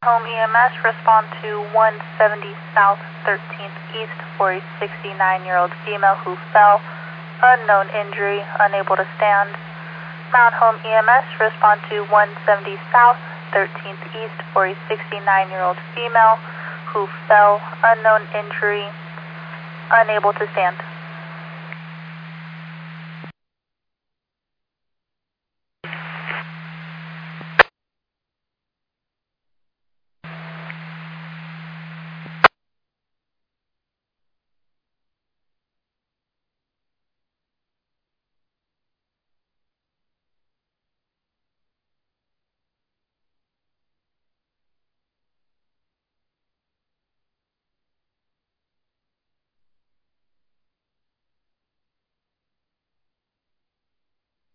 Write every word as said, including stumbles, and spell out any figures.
Home E M S, respond to one seventy South thirteenth East for a sixty-nine-year-old female who fell, unknown injury, unable to stand. Mount Home E M S, respond to one seventy South thirteenth East for a sixty-nine-year-old female who fell, unknown injury, unable to stand.